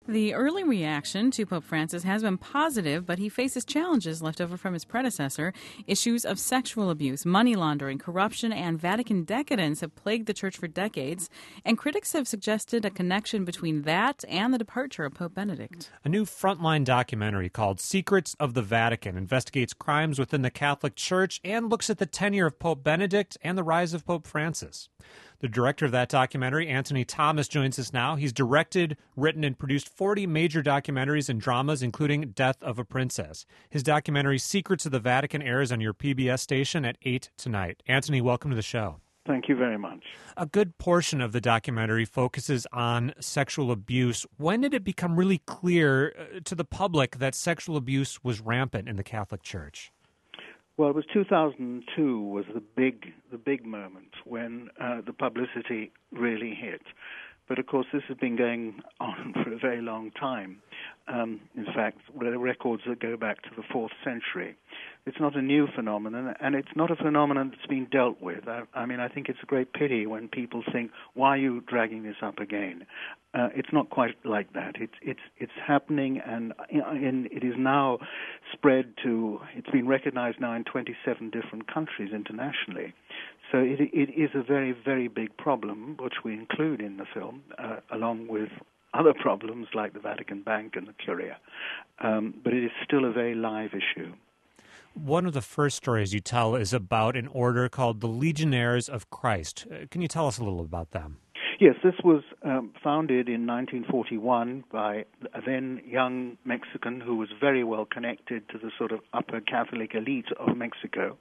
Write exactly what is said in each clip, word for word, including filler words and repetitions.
The early reaction to Pope Francis has been positive, but he faces challenges left over from his predecessor. Issues of sexual abuse, money laundering, corruption, and Vatican decadence have plagued the Church for decades, and critics have suggested a connection between that and the departure of Pope Benedict. A new Frontline documentary called Secrets of the Vatican investigates crimes within the Catholic Church and looks at the tenure of Pope Benedict and the rise of Pope Francis. The director of that documentary, Anthony Thomas, joins us now. He's directed, written, and produced forty major documentaries and dramas, including Death of a Princess. His documentary, Secrets of the Vatican, airs on your P B S station at eight tonight. Anthony, welcome to the show. Thank you very much. A good portion of the documentary focuses on sexual abuse. When did it become really clear to the public that sexual abuse was rampant in the Catholic Church? Well, it was two thousand two was the big the big moment when uh, the publicity really hit. But of course, this has been going on for a very long time. Um, in fact, there are records that go back to the fourth century. It's not a new phenomenon, and it's not a phenomenon that's been dealt with. I, I mean, I think it's a great pity when people think, "Why are you dragging this up again?" Uh, it's not quite like that. It's it's it's happening, and, and it is now spread to. It's been recognized now in twenty-seven different countries internationally. So it it is a very very big problem, which we include in the film, uh, along with other problems like the Vatican Bank and the Curia. Um, but it is still a very live issue. One of the first stories you tell is about an order called the Legionnaires of Christ. Uh, can you tell us a little about them? Yes, this was um, founded in nineteen forty-one by a then young Mexican who was very well connected to the sort of upper Catholic elite of Mexico.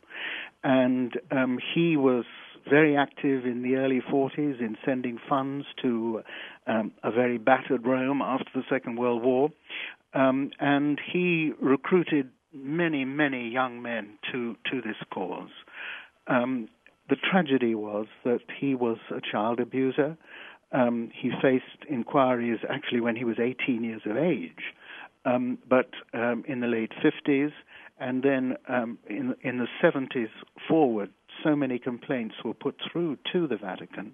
And um, he was very active in the early forties in sending funds to um, a very battered Rome after the Second World War. Um, and he recruited many, many young men to, to this cause. Um, the tragedy was that he was a child abuser. Um, he faced inquiries actually when he was eighteen years of age, um, but um, in the late fifties, and then um, in, in the seventies forward, so many complaints were put through to the Vatican,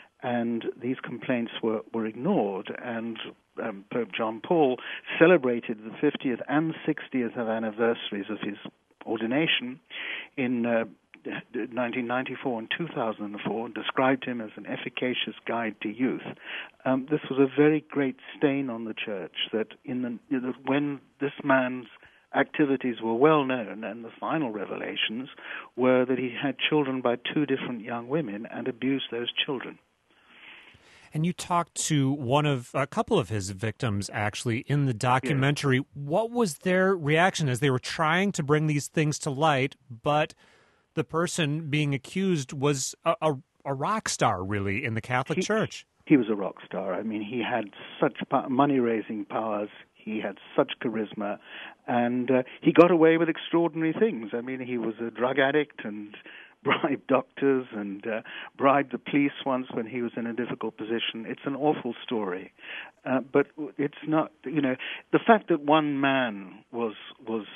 and these complaints were, were ignored, and um, Pope John Paul celebrated the fiftieth and sixtieth anniversaries of his ordination in uh, nineteen ninety-four and two thousand four, and described him as an efficacious guide to youth. Um, this was a very great stain on the Church, that in the you know, when this man's activities were well known, and the final revelations were that he had children by two different young women and abused those children. And you talked to one of a couple of his victims, actually, in the documentary. Yes. What was their reaction as they were trying to bring these things to light, but the person being accused was a, a, a rock star, really, in the Catholic he, Church? He was a rock star. I mean, he had such money-raising powers. He had such charisma, and uh, he got away with extraordinary things. I mean, he was a drug addict and bribed doctors and uh, bribed the police once when he was in a difficult position. It's an awful story. Uh, but it's not, you know, the fact that one man was was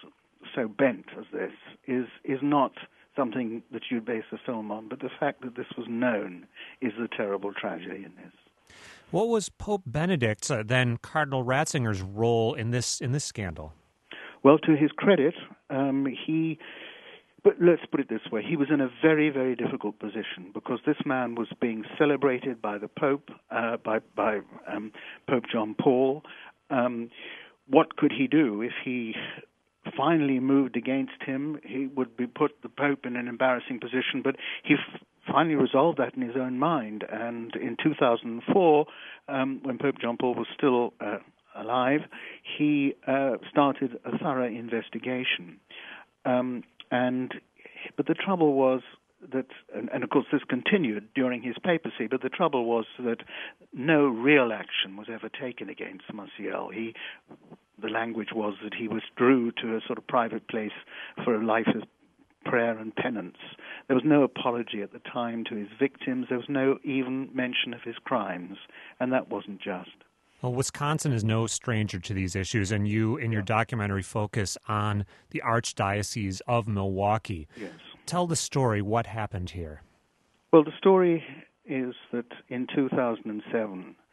so bent as this is is not something that you'd base a film on, but the fact that this was known is the terrible tragedy in this. What was Pope Benedict, uh, then Cardinal Ratzinger's, role in this in this scandal? Well, to his credit, um, he... But let's put it this way. He was in a very, very difficult position because this man was being celebrated by the Pope, uh, by, by um, Pope John Paul. Um, what could he do if he finally moved against him? He would be put the Pope in an embarrassing position, but he f- finally resolved that in his own mind. And in two thousand four, um, when Pope John Paul was still uh, alive, he uh, started a thorough investigation. Um, And but the trouble was that, and, and of course this continued during his papacy, but the trouble was that no real action was ever taken against Maciel. He, the language was that he withdrew to a sort of private place for a life of prayer and penance. There was no apology at the time to his victims. There was no even mention of his crimes, and that wasn't just. Well, Wisconsin is no stranger to these issues, and you, in your yeah. documentary, focus on the Archdiocese of Milwaukee. Yes. Tell the story. What happened here? Well, the story is that in two thousand seven,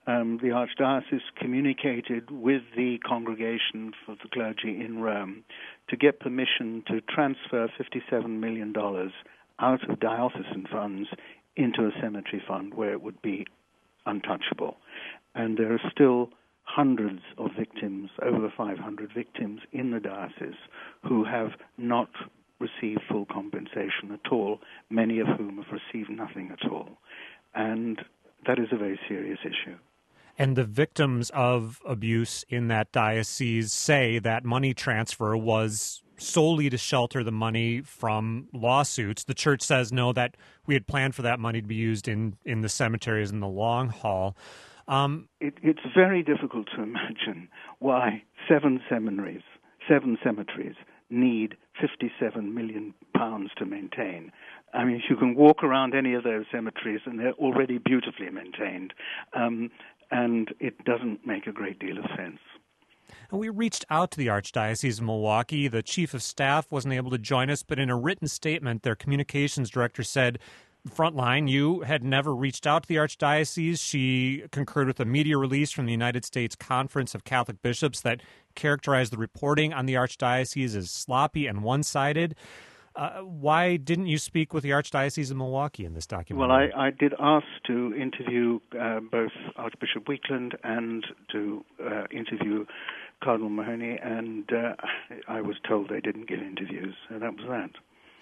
um, the Archdiocese communicated with the Congregation for the Clergy in Rome to get permission to transfer fifty-seven million dollars out of diocesan funds into a cemetery fund where it would be untouchable. And there are still hundreds of victims, over five hundred victims in the diocese who have not received full compensation at all, many of whom have received nothing at all. And that is a very serious issue. And the victims of abuse in that diocese say that money transfer was solely to shelter the money from lawsuits. The church says, no, that we had planned for that money to be used in, in the cemeteries in the long haul. Um, it, it's very difficult to imagine why seven seminaries, seven cemeteries need fifty-seven million pounds to maintain. I mean, you can walk around any of those cemeteries and they're already beautifully maintained. Um, and it doesn't make a great deal of sense. And we reached out to the Archdiocese of Milwaukee. The chief of staff wasn't able to join us, but in a written statement, their communications director said, Frontline, you had never reached out to the Archdiocese. She concurred with a media release from the United States Conference of Catholic Bishops that characterized the reporting on the Archdiocese as sloppy and one-sided. Uh, why didn't you speak with the Archdiocese of Milwaukee in this documentary? Well, I, I did ask to interview uh, both Archbishop Weekland and to uh, interview Cardinal Mahoney, and uh, I was told they didn't give interviews, and that was that.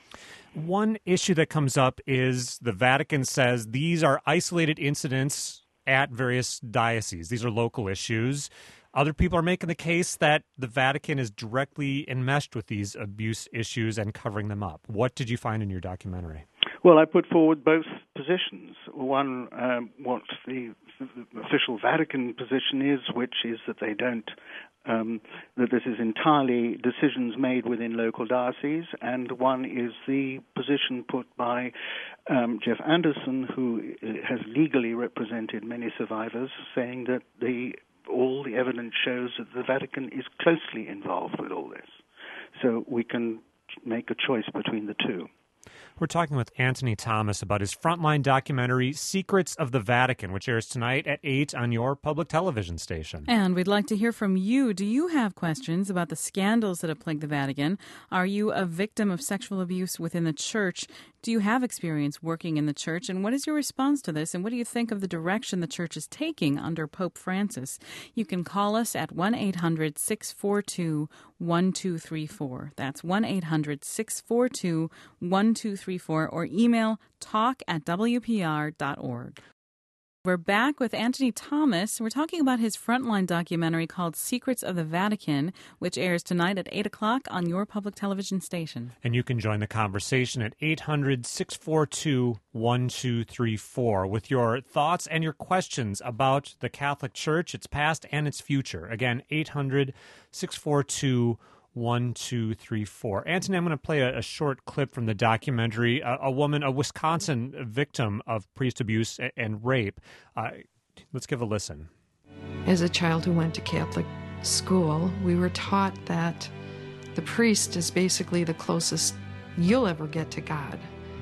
One issue that comes up is the Vatican says these are isolated incidents at various dioceses. These are local issues. Other people are making the case that the Vatican is directly enmeshed with these abuse issues and covering them up. What did you find in your documentary? Well, I put forward both positions. One, um, what the official Vatican position is, which is that they don't, um, that this is entirely decisions made within local dioceses, and one is the position put by um, Jeff Anderson, who has legally represented many survivors, saying that the all the evidence shows that the Vatican is closely involved with all this. So we can make a choice between the two. We're talking with Anthony Thomas about his Frontline documentary, Secrets of the Vatican, which airs tonight at eight on your public television station. And we'd like to hear from you. Do you have questions about the scandals that have plagued the Vatican? Are you a victim of sexual abuse within the church? Do you have experience working in the church? And what is your response to this? And what do you think of the direction the church is taking under Pope Francis? You can call us at one eight hundred six four two one two three four. That's one eight hundred six four two one two three four, or email talk at w p r dot org. We're back with Anthony Thomas. We're talking about his Frontline documentary called Secrets of the Vatican, which airs tonight at eight o'clock on your public television station. And you can join the conversation at eight hundred six four two one two three four with your thoughts and your questions about the Catholic Church, its past and its future. Again, eight hundred six four two one two three four. Anthony, I'm going to play a, a short clip from the documentary. A, a woman, a Wisconsin victim of priest abuse and, and rape. Uh, let's give a listen. As a child who went to Catholic school, we were taught that the priest is basically the closest you'll ever get to God.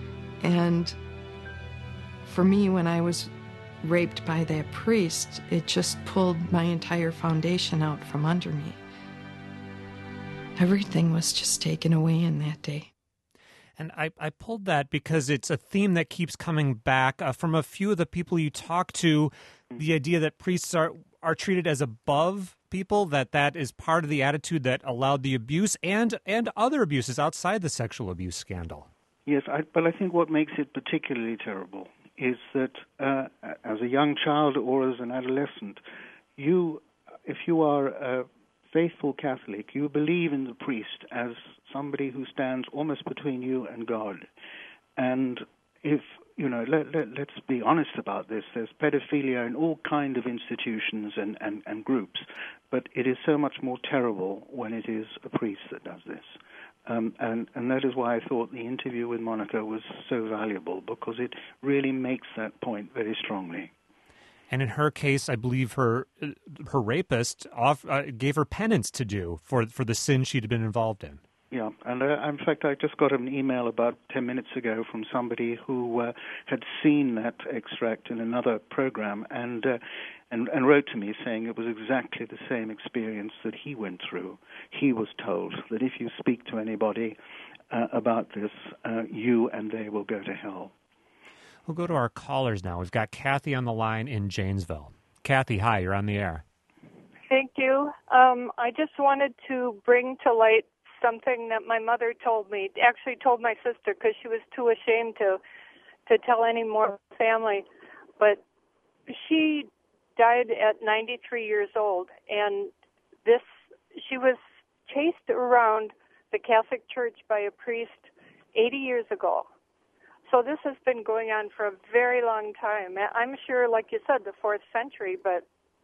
And for me, when I was raped by that priest, it just pulled my entire foundation out from under me. Everything was just taken away in that day. And I, I pulled that because it's a theme that keeps coming back uh, from a few of the people you talk to, the idea that priests are, are treated as above people, that that is part of the attitude that allowed the abuse and, and other abuses outside the sexual abuse scandal. Yes, I, but I think what makes it particularly terrible is that uh, as a young child or as an adolescent, you, if you are a faithful Catholic, you believe in the priest as somebody who stands almost between you and God. And if, you know, let, let, let's be honest about this, there's pedophilia in all kinds of institutions and, and, and groups, but it is so much more terrible when it is a priest that does this. Um, and, and that is why I thought the interview with Monica was so valuable, because it really makes that point very strongly. And in her case, I believe her her rapist off, uh, gave her penance to do for, for the sin she'd been involved in. Yeah, and uh, in fact, I just got an email about ten minutes ago from somebody who uh, had seen that extract in another program and, uh, and and wrote to me saying it was exactly the same experience that he went through. He was told that if you speak to anybody uh, about this, uh, you and they will go to hell. We'll go to our callers now. We've got Kathy on the line in Janesville. Kathy, hi, you're on the air. Thank you. Um, I just wanted to bring to light something that my mother told me, actually told my sister because she was too ashamed to to tell any more family. But she died at ninety-three years old, and this she was chased around the Catholic Church by a priest eighty years ago. So this has been going on for a very long time. I'm sure, like you said, the fourth century, but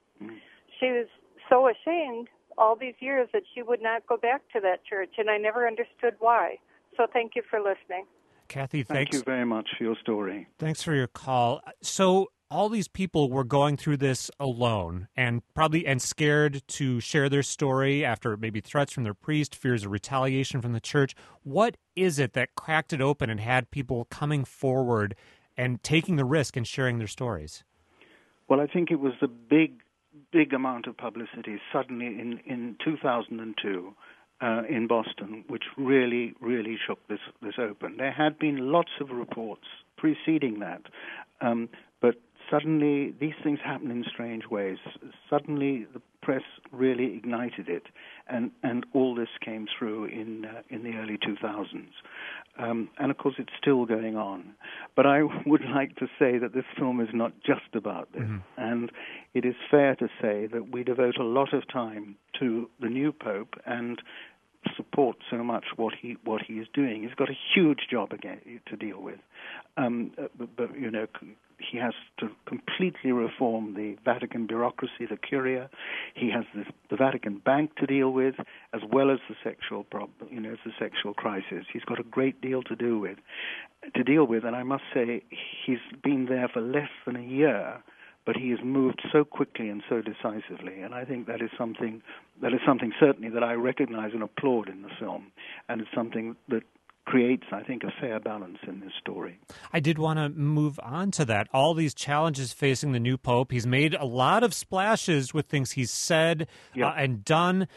she was so ashamed all these years that she would not go back to that church, and I never understood why. So thank you for listening. Kathy, thanks. Thank you very much for your story. Thanks for your call. So all these people were going through this alone and probably and scared to share their story after maybe threats from their priest, fears of retaliation from the church. What is it that cracked it open and had people coming forward and taking the risk and sharing their stories? Well, I think it was the big big amount of publicity suddenly in, in two thousand two uh, in Boston, which really, really shook this, this open. There had been lots of reports preceding that, um, but suddenly these things happen in strange ways. Suddenly the press really ignited it, and, and all this came through in uh, in the early two thousands. Um, and of course it's still going on. But I would like to say that this film is not just about this. Mm-hmm. And it is fair to say that we devote a lot of time to the new Pope and support so much what he what he is doing. He's got a huge job again to deal with. Um, but, but, you know, he has to completely reform the Vatican bureaucracy, the Curia. He has this, the Vatican Bank to deal with, as well as the sexual problem, you know, the sexual crisis. He's got a great deal to do with, to deal with. And I must say, he's been there for less than a year, but he has moved so quickly and so decisively. And I think that is something that is something certainly that I recognize and applaud in the film, and it's something that creates, I think, a fair balance in this story. I did want to move on to that. All these challenges facing the new Pope. He's made a lot of splashes with things he's said yep. uh, and done.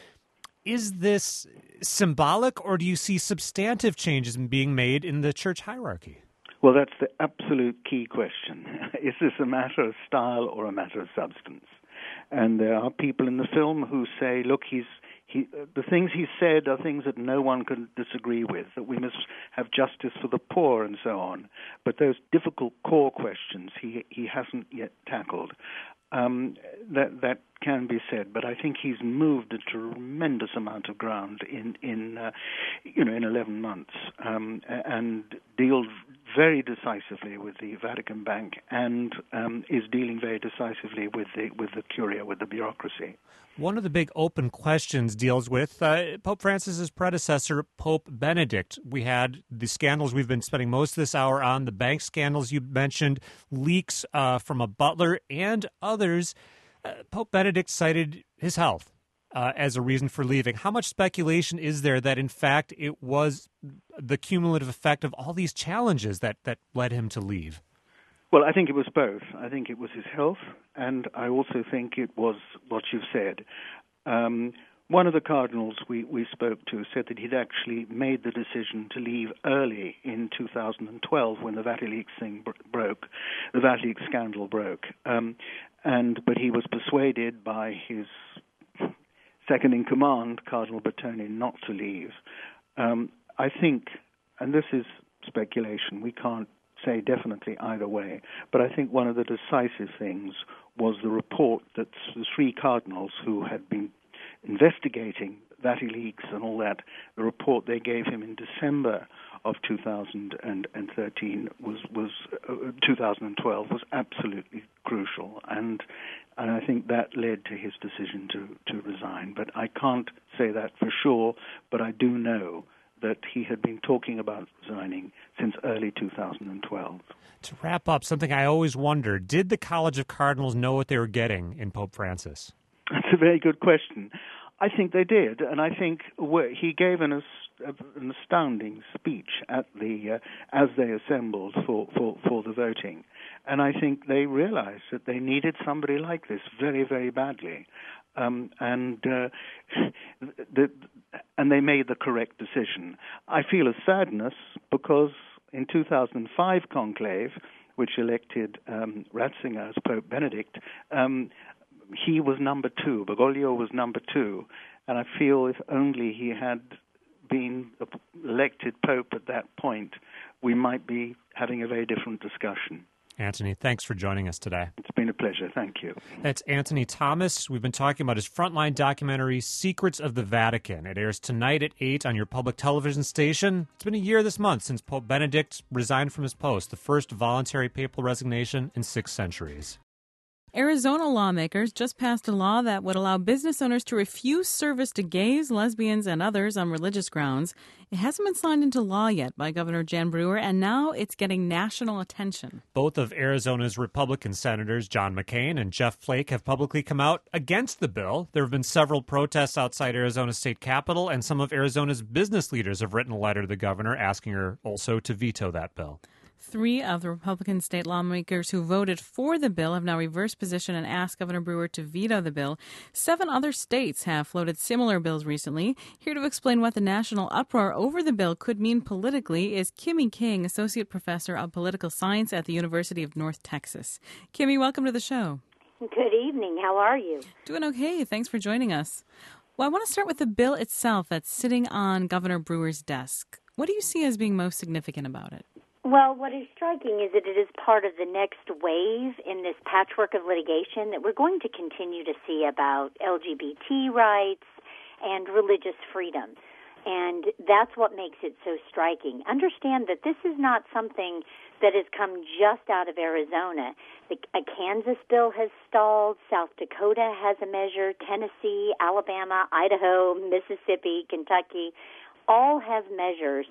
Is this symbolic, or do you see substantive changes being made in the church hierarchy? Well, that's the absolute key question. Is this a matter of style or a matter of substance? And there are people in the film who say, look, he's He, uh, the things he said are things that no one can disagree with, that we must have justice for the poor and so on. But those difficult core questions he he hasn't yet tackled. Um, that that can be said, but I think he's moved a tremendous amount of ground in in uh, you know in eleven months um, and deals very decisively with the Vatican Bank and um, is dealing very decisively with the with the Curia, with the bureaucracy. One of the big open questions deals with uh, Pope Francis's predecessor, Pope Benedict. We had the scandals we've been spending most of this hour on, the bank scandals you mentioned, leaks uh, from a butler and others. Uh, Pope Benedict cited his health uh, as a reason for leaving. How much speculation is there that, in fact, it was the cumulative effect of all these challenges that, that led him to leave? Well, I think it was both. I think it was his health, and I also think it was what you've said. Um, one of the cardinals we, we spoke to said that he'd actually made the decision to leave early in two thousand twelve when the WikiLeaks thing bro- broke, the WikiLeaks scandal broke. Um, and but he was persuaded by his second-in-command, Cardinal Bertone, not to leave. Um, I think, and this is speculation, we can't say definitely either way, but I think one of the decisive things was the report that the three cardinals who had been investigating WikiLeaks and all that, the report they gave him in December of two thousand thirteen was was uh, two thousand twelve was absolutely crucial, and and I think that led to his decision to to resign. But I can't say that for sure, but I do know that he had been talking about resigning since early two thousand twelve. To wrap up, something I always wonder, did the College of Cardinals know what they were getting in Pope Francis? That's a very good question. I think they did, and I think he gave an an astounding speech at the uh, as they assembled for, for, for the voting. And I think they realized that they needed somebody like this very, very badly. Um, and uh, the, and they made the correct decision. I feel a sadness because in two thousand five conclave, which elected um, Ratzinger as Pope Benedict, um, he was number two. Bergoglio was number two. And I feel if only he had been elected Pope at that point, we might be having a very different discussion. Antony, thanks for joining us today. It's been a pleasure. Thank you. That's Antony Thomas. We've been talking about his frontline documentary, Secrets of the Vatican. It airs tonight at eight on your public television station. It's been a year this month since Pope Benedict resigned from his post, the first voluntary papal resignation in six centuries. Arizona lawmakers just passed a law that would allow business owners to refuse service to gays, lesbians, and others on religious grounds. It hasn't been signed into law yet by Governor Jan Brewer, and now it's getting national attention. Both of Arizona's Republican senators, John McCain and Jeff Flake, have publicly come out against the bill. There have been several protests outside Arizona's state capitol, and some of Arizona's business leaders have written a letter to the governor asking her also to veto that bill. Three of the Republican state lawmakers who voted for the bill have now reversed position and asked Governor Brewer to veto the bill. Seven other states have floated similar bills recently. Here to explain what the national uproar over the bill could mean politically is Kimmy King, Associate Professor of Political Science at the University of North Texas. Kimmy, welcome to the show. Good evening. How are you? Doing okay. Thanks for joining us. Well, I want to start with the bill itself that's sitting on Governor Brewer's desk. What do you see as being most significant about it? Well, what is striking is that it is part of the next wave in this patchwork of litigation that we're going to continue to see about L G B T rights and religious freedom. And that's what makes it so striking. Understand that this is not something that has come just out of Arizona. The, a Kansas bill has stalled, South Dakota has a measure, Tennessee, Alabama, Idaho, Mississippi, Kentucky, all have measures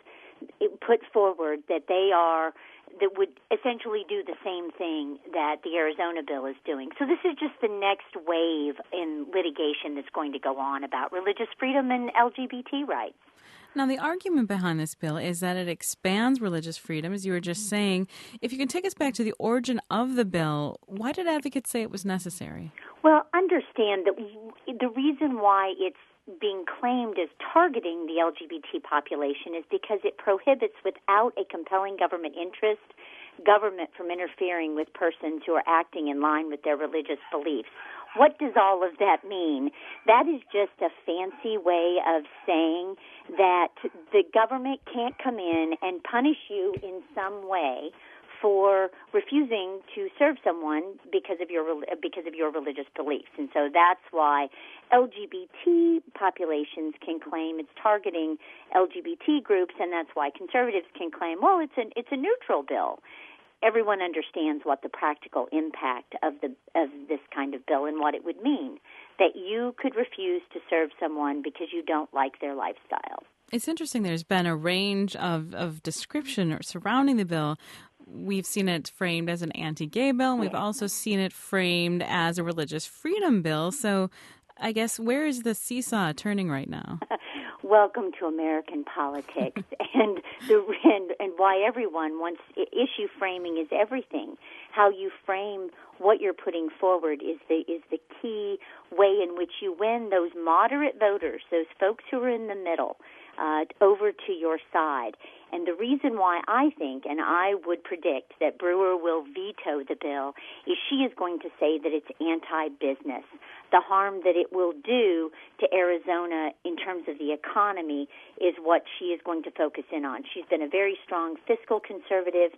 put forward that they are, that would essentially do the same thing that the Arizona bill is doing. So this is just the next wave in litigation that's going to go on about religious freedom and L G B T rights. Now, the argument behind this bill is that it expands religious freedom, as you were just saying. If you can take us back to the origin of the bill, why did advocates say it was necessary? Well, understand that the reason why it's being claimed as targeting the L G B T population is because it prohibits, without a compelling government interest, government from interfering with persons who are acting in line with their religious beliefs. What does all of that mean? That is just a fancy way of saying that the government can't come in and punish you in some way for refusing to serve someone because of your because of your religious beliefs. And so that's why L G B T populations can claim it's targeting L G B T groups, and that's why conservatives can claim, well, it's an it's a neutral bill. Everyone understands what the practical impact of the of this kind of bill and what it would mean, that you could refuse to serve someone because you don't like their lifestyle. It's interesting. There's been a range of, of description surrounding the bill. We've seen it framed as an anti-gay bill, and we've also seen it framed as a religious freedom bill. So I guess where is the seesaw turning right now? Welcome to American politics, and the and, and why everyone wants issue framing is everything. How you frame what you're putting forward is the is the key way in which you win those moderate voters, those folks who are in the middle, uh, over to your side. And the reason why I think, and I would predict, that Brewer will veto the bill is she is going to say that it's anti-business. The harm that it will do to Arizona in terms of the economy is what she is going to focus in on. She's been a very strong fiscal conservative.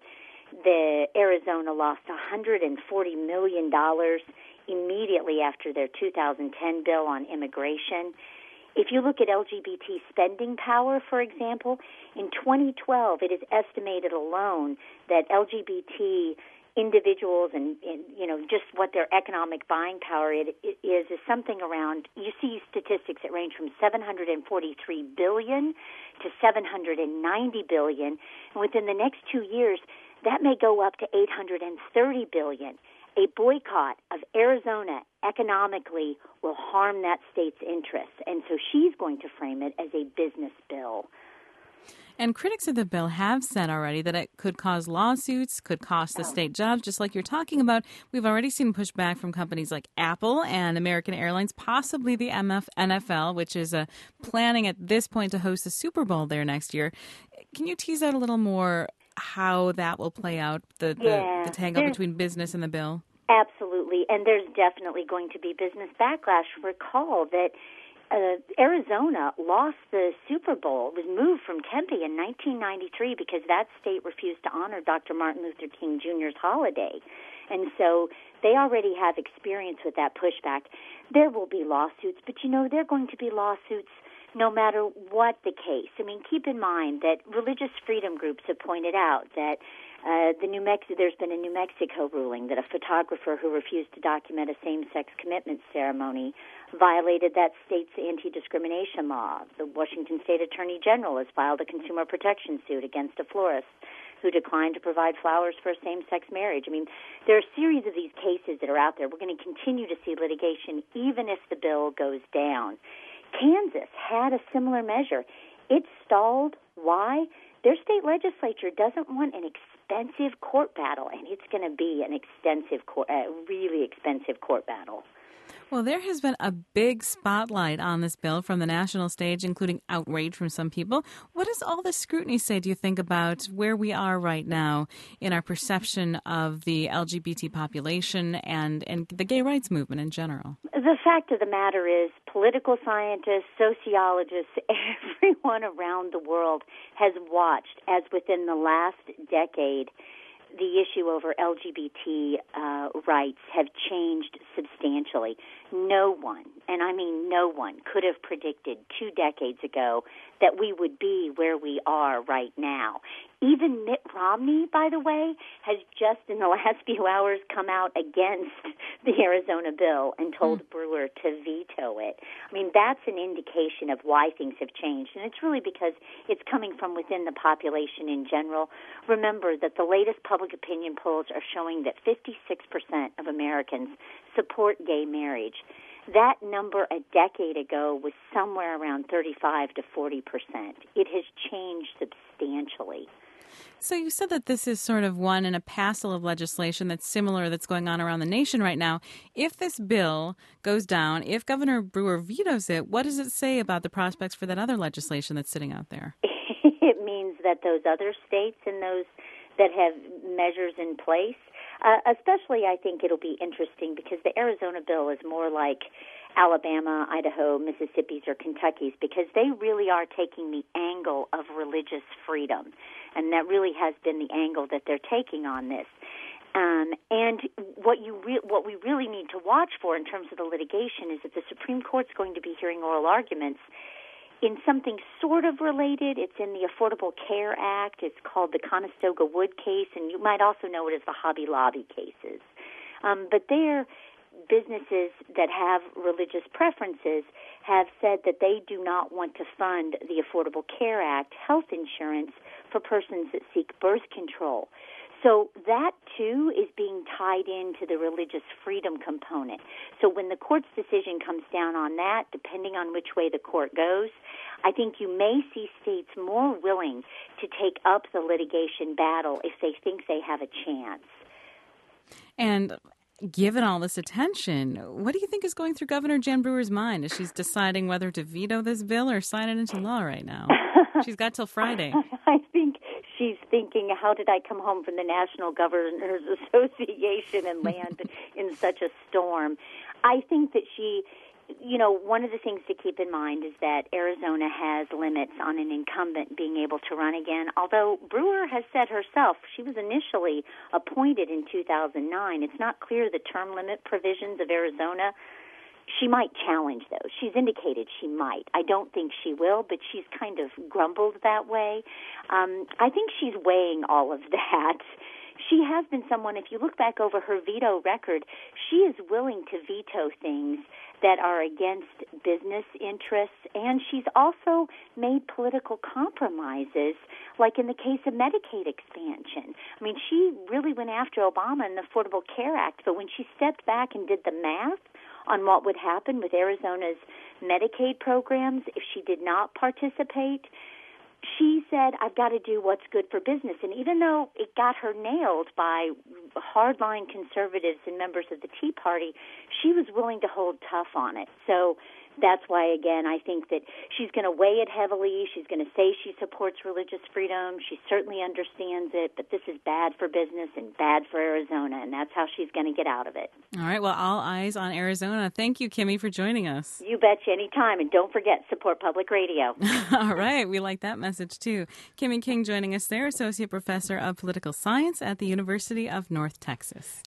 The Arizona lost one hundred forty million dollars immediately after their two thousand ten bill on immigration. If you look at L G B T spending power, for example, in twenty twelve, it is estimated alone that L G B T individuals and, and you know, just what their economic buying power it, it is, is something around, you see statistics that range from seven hundred forty-three billion dollars to seven hundred ninety billion dollars. And within the next two years, that may go up to eight hundred thirty billion dollars. A boycott of Arizona economically will harm that state's interests, and so she's going to frame it as a business bill. And critics of the bill have said already that it could cause lawsuits, could cost the state jobs, just like you're talking about. We've already seen pushback from companies like Apple and American Airlines, possibly the M F N F L, which is uh, planning at this point to host the Super Bowl there next year. Can you tease out a little more how that will play out, the, the, yeah, the tangle between business and the bill? Absolutely, and there's definitely going to be business backlash. Recall that Uh, Arizona lost the Super Bowl. It was moved from Tempe in nineteen ninety-three because that state refused to honor Doctor Martin Luther King Junior's holiday. And so they already have experience with that pushback. There will be lawsuits, but, you know, there are going to be lawsuits no matter what the case. I mean, keep in mind that religious freedom groups have pointed out that Uh, the New Mex- there's been a New Mexico ruling that a photographer who refused to document a same-sex commitment ceremony violated that state's anti-discrimination law. The Washington State Attorney General has filed a consumer protection suit against a florist who declined to provide flowers for a same-sex marriage. I mean, there are a series of these cases that are out there. We're going to continue to see litigation even if the bill goes down. Kansas had a similar measure. It stalled. Why? Their state legislature doesn't want an expensive court battle, and it's going to be an extensive, court, uh, really expensive court battle. Well, there has been a big spotlight on this bill from the national stage, including outrage from some people. What does all this scrutiny say, do you think, about where we are right now in our perception of the L G B T population and, and the gay rights movement in general? The fact of the matter is political scientists, sociologists, everyone around the world has watched as within the last decade the issue over L G B T uh, rights have changed substantially. No one, and I mean no one, could have predicted two decades ago that we would be where we are right now. Even Mitt Romney, by the way, has just in the last few hours come out against the Arizona bill and told mm. Brewer to veto it. I mean, that's an indication of why things have changed, and it's really because it's coming from within the population in general. Remember that the latest public opinion polls are showing that fifty-six percent of Americans support gay marriage. That number a decade ago was somewhere around thirty-five to forty percent. It has changed substantially. So you said that this is sort of one in a passel of legislation that's similar that's going on around the nation right now. If this bill goes down, if Governor Brewer vetoes it, what does it say about the prospects for that other legislation that's sitting out there? It means that those other states and those that have measures in place, uh, especially I think it'll be interesting because the Arizona bill is more like Alabama, Idaho, Mississippi's, or Kentucky's because they really are taking the angle of religious freedom. And that really has been the angle that they're taking on this. Um, and what you re- what we really need to watch for in terms of the litigation is that the Supreme Court's going to be hearing oral arguments in something sort of related. It's in the Affordable Care Act. It's called the Conestoga Wood case, and you might also know it as the Hobby Lobby cases. Um, but they're businesses that have religious preferences have said that they do not want to fund the Affordable Care Act health insurance for persons that seek birth control. So that, too, is being tied into the religious freedom component. So when the court's decision comes down on that, depending on which way the court goes, I think you may see states more willing to take up the litigation battle if they think they have a chance. And given all this attention, what do you think is going through Governor Jan Brewer's mind as she's deciding whether to veto this bill or sign it into law right now? She's got till Friday. I think she's thinking, how did I come home from the National Governors Association and land in such a storm? I think that she, you know, one of the things to keep in mind is that Arizona has limits on an incumbent being able to run again, although Brewer has said herself she was initially appointed in two thousand nine. It's not clear the term limit provisions of Arizona. She might challenge those. She's indicated she might. I don't think she will, but she's kind of grumbled that way. Um, I think she's weighing all of that. She has been someone, if you look back over her veto record, she is willing to veto things that are against business interests, and she's also made political compromises, like in the case of Medicaid expansion. I mean, she really went after Obama and the Affordable Care Act, but when she stepped back and did the math on what would happen with Arizona's Medicaid programs if she did not participate, she said, I've got to do what's good for business. And even though it got her nailed by hardline conservatives and members of the Tea Party, she was willing to hold tough on it. So that's why, again, I think that she's going to weigh it heavily. She's going to say she supports religious freedom. She certainly understands it, but this is bad for business and bad for Arizona, and that's how she's going to get out of it. All right. Well, all eyes on Arizona. Thank you, Kimmy, for joining us. You betcha, anytime. And don't forget, support public radio. All right. We like that message, too. Kimmy King joining us there, Associate Professor of Political Science at the University of North Texas.